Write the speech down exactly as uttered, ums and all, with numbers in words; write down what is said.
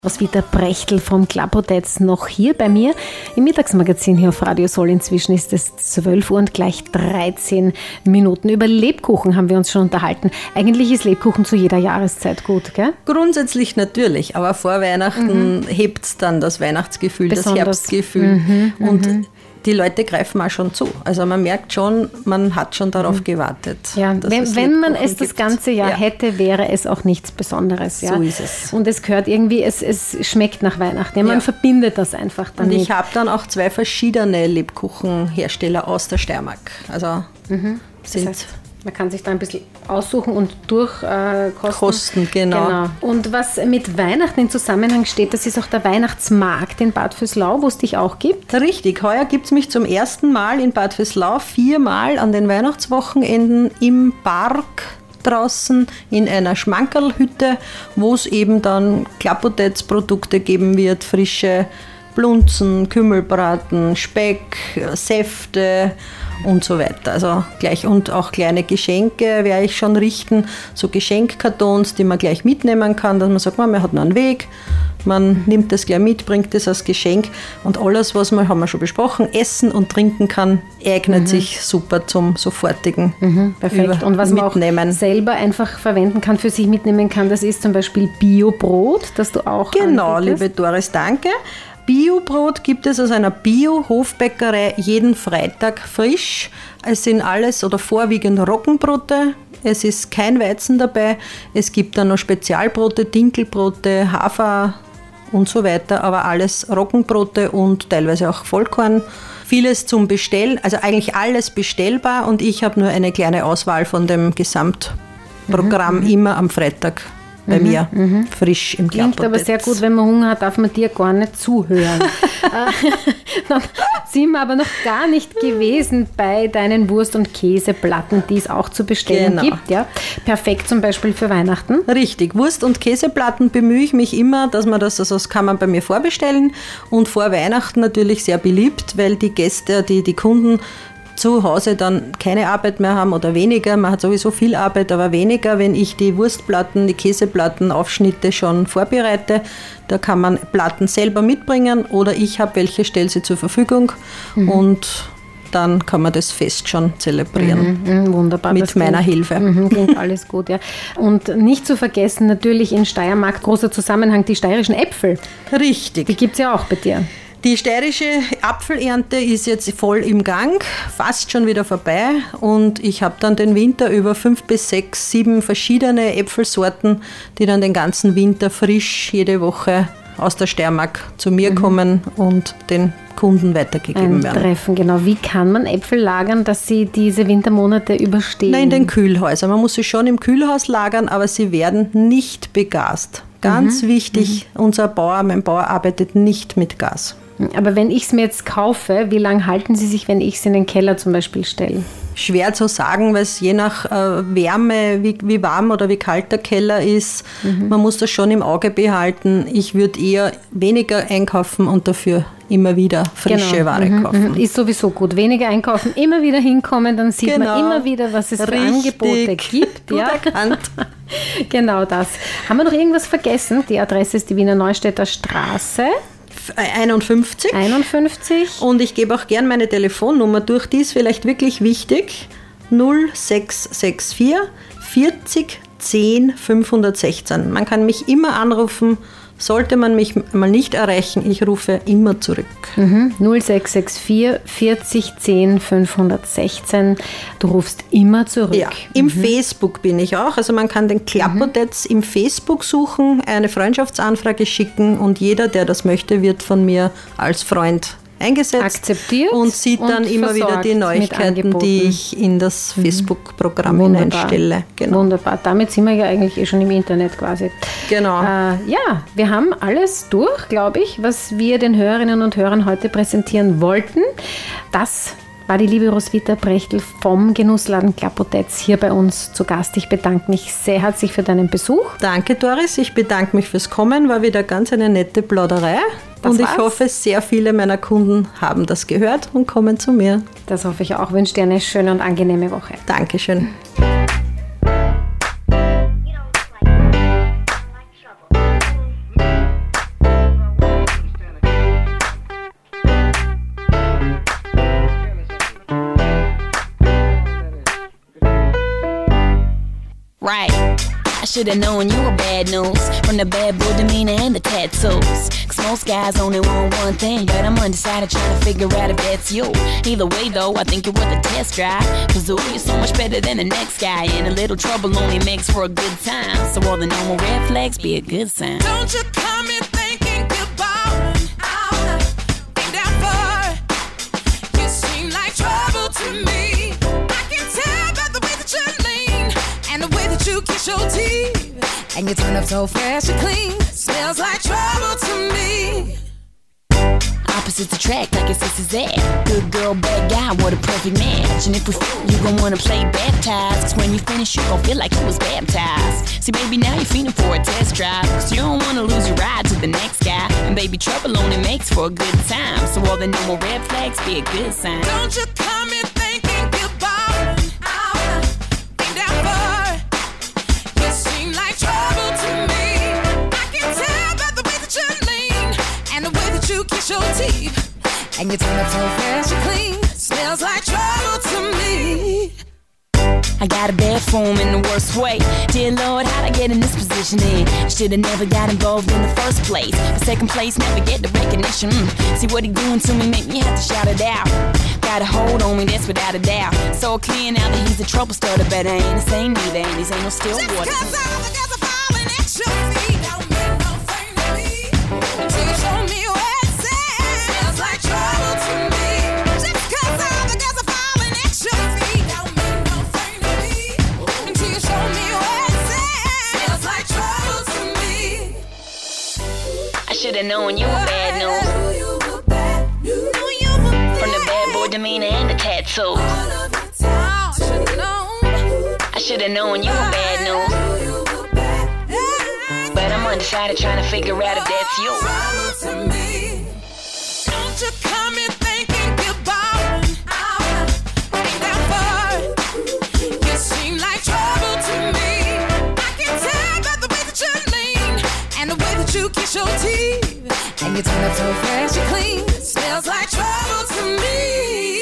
Roswitha Brechtl vom Klapotetz noch hier bei mir im Mittagsmagazin hier auf Radio Soll. Inzwischen ist es zwölf Uhr und gleich dreizehn Minuten. Über Lebkuchen haben wir uns schon unterhalten. Eigentlich ist Lebkuchen zu jeder Jahreszeit gut, gell? Grundsätzlich natürlich, aber vor Weihnachten mhm. hebt es dann das Weihnachtsgefühl, Besonders. das Herbstgefühl. Mhm, und mhm. die Leute greifen auch schon zu. Also man merkt schon, man hat schon darauf mhm. gewartet. Ja, wenn, wenn man es das gibt. ganze Jahr ja. hätte, wäre es auch nichts Besonderes. Ja? So ist es. Und es gehört irgendwie, es, es schmeckt nach Weihnachten. Man ja. verbindet das einfach damit. Und ich habe dann auch zwei verschiedene Lebkuchenhersteller aus der Steiermark. Also mhm. sind... Das heißt, man kann sich da ein bisschen aussuchen und durchkosten. Äh, Kosten, genau. genau. Und was mit Weihnachten in Zusammenhang steht, das ist auch der Weihnachtsmarkt in Bad Vöslau, wo es dich auch gibt. Richtig, heuer gibt es mich zum ersten Mal in Bad Vöslau viermal an den Weihnachtswochenenden im Park draußen in einer Schmankerlhütte, wo es eben dann Klapotetz-Produkte geben wird, frische Blunzen, Kümmelbraten, Speck, Säfte und so weiter. Also gleich und auch kleine Geschenke werde ich schon richten, so Geschenkkartons, die man gleich mitnehmen kann, dass man sagt, man hat noch einen Weg, man nimmt das gleich mit, bringt das als Geschenk und alles, was man, haben wir schon besprochen, essen und trinken kann, eignet mhm. sich super zum sofortigen mhm, perfekt. Und was Mitnehmen. Man auch selber einfach verwenden kann, für sich mitnehmen kann, das ist zum Beispiel Biobrot, das du auch Genau, anbietest. Liebe Doris, danke. Biobrot gibt es aus einer Bio-Hofbäckerei jeden Freitag frisch. Es sind alles oder vorwiegend Roggenbrote. Es ist kein Weizen dabei. Es gibt dann noch Spezialbrote, Dinkelbrote, Hafer und so weiter, aber alles Roggenbrote und teilweise auch Vollkorn. Vieles zum Bestellen, also eigentlich alles bestellbar und ich habe nur eine kleine Auswahl von dem Gesamtprogramm mhm. immer am Freitag. Bei mhm, mir, mhm. frisch im Klapotetz. Klingt aber sehr gut, wenn man Hunger hat, darf man dir gar nicht zuhören. Dann sind wir aber noch gar nicht gewesen bei deinen Wurst- und Käseplatten, die es auch zu bestellen genau. gibt. Ja? Perfekt zum Beispiel für Weihnachten. Richtig, Wurst- und Käseplatten bemühe ich mich immer, dass man das, also das kann man bei mir vorbestellen und vor Weihnachten natürlich sehr beliebt, weil die Gäste, die, die Kunden zu Hause dann keine Arbeit mehr haben oder weniger. Man hat sowieso viel Arbeit, aber weniger, wenn ich die Wurstplatten, die Käseplatten, Aufschnitte schon vorbereite. Da kann man Platten selber mitbringen oder ich habe welche, stelle sie zur Verfügung mhm. und dann kann man das Fest schon zelebrieren. Mhm, wunderbar. Mit meiner Hilfe. Mhm, klingt alles gut, ja. Und nicht zu vergessen, natürlich in Steiermark großer Zusammenhang, die steirischen Äpfel. Richtig. Die gibt es ja auch bei dir. Die steirische Apfelernte ist jetzt voll im Gang, fast schon wieder vorbei und ich habe dann den Winter über fünf bis sechs, sieben verschiedene Äpfelsorten, die dann den ganzen Winter frisch jede Woche aus der Steiermark zu mir mhm. kommen und den Kunden weitergegeben Ein werden. Treffen, genau. Wie kann man Äpfel lagern, dass sie diese Wintermonate überstehen? Nein, in den Kühlhäusern. Man muss sie schon im Kühlhaus lagern, aber sie werden nicht begast. Ganz mhm. wichtig, mhm. unser Bauer, mein Bauer arbeitet nicht mit Gas. Aber wenn ich es mir jetzt kaufe, wie lange halten sie sich, wenn ich es in den Keller zum Beispiel stelle? Schwer zu sagen, weil es je nach äh, Wärme, wie, wie warm oder wie kalt der Keller ist, mhm. man muss das schon im Auge behalten. Ich würde eher weniger einkaufen und dafür immer wieder frische genau. Ware mhm. kaufen. Ist sowieso gut. Weniger einkaufen, immer wieder hinkommen, dann sieht genau. man immer wieder, was es für Richtig. Angebote gibt. Gut ja. erkannt. Genau das. Haben wir noch irgendwas vergessen? Die Adresse ist die Wiener Neustädter Straße. einundfünfzig. einundfünfzig. Und ich gebe auch gern meine Telefonnummer durch, die ist vielleicht wirklich wichtig. null sechs sechs vier vierzig zehn fünfhundertsechzehn. Man kann mich immer anrufen, sollte man mich mal nicht erreichen, ich rufe immer zurück. Mhm. null sechs sechs vier vierzig zehn fünfhundertsechzehn. Du rufst immer zurück. Ja, im mhm. Facebook bin ich auch. Also man kann den Klapotetz mhm. im Facebook suchen, eine Freundschaftsanfrage schicken und jeder, der das möchte, wird von mir als Freund eingesetzt. Akzeptiert und sieht dann und immer wieder die Neuigkeiten, die ich in das mhm. Facebook-Programm hineinstelle. Genau. Wunderbar. Damit sind wir ja eigentlich eh schon im Internet quasi. Genau. Äh, ja, wir haben alles durch, glaube ich, was wir den Hörerinnen und Hörern heute präsentieren wollten. Das war die liebe Roswitha Brechtl vom Genussladen Klapotetz hier bei uns zu Gast. Ich bedanke mich sehr herzlich für deinen Besuch. Danke, Doris. Ich bedanke mich fürs Kommen. War wieder ganz eine nette Plauderei. Das und ich war's. hoffe, sehr viele meiner Kunden haben das gehört und kommen zu mir. Das hoffe ich auch. Ich wünsche dir eine schöne und angenehme Woche. Dankeschön. should've known you were bad news, from the bad boy demeanor and the tattoos. Cause most guys only want one thing, but I'm undecided trying to figure out if that's you. Either way though, I think you're worth a test drive. Cause ooh, you're so much better than the next guy, and a little trouble only makes for a good time. So all the normal red flags be a good sign. Don't you come in thinking goodbye. I'll think that far. You seem like trouble to me. I can tell by the way that you lean and the way that you kiss your teeth, and you turn up so fast and clean. Smells like trouble to me. Opposites attract like it's this is that. Good girl, bad guy, what a perfect match. And if we f- you gon' wanna play baptized, cause when you finish you gon' feel like you was baptized. See baby, now you're feeling for a test drive, cause you don't wanna lose your ride to the next guy. And baby, trouble only makes for a good time, so all the normal red flags be a good sign. Don't you come in thinking goodbye. I'll think that far. You seem like trouble to me. I can tell by the way that you lean and the way that you kiss your teeth, and you turn up so fast and clean. Smells like trouble to me. I got a bad form in the worst way. Dear Lord, how'd I get in this position in? Should've never got involved in the first place. The second place, never get the recognition. Mm. See what he doing to me, make me have to shout it out. Got a hold on me, that's without a doubt. So clear now that he's a trouble starter, but I ain't the same neither, and these ain't no still Just water. cause all the girls are falling at your feet don't mean no thing to me. Until you show me where it's at. Smells like trouble to me. Just cause all the girls are falling at your feet don't mean no thing to me. Until you show me where it's at. Smells like trouble to me. I should've known you were bad news, Knew you were bad. Knew you were bad. from the bad boy demeanor and the tattoos. All of the time. Should've known. I should've known you were bad news, Knew you were bad. but I'm undecided trying to figure out if that's you. Trouble to me. Don't you come in thinking goodbye. I'll think that far. You seem like trouble to me. I can tell by the way that you lean and the way that you kiss your teeth, and you turn up so fast and clean. Smells like trouble to me.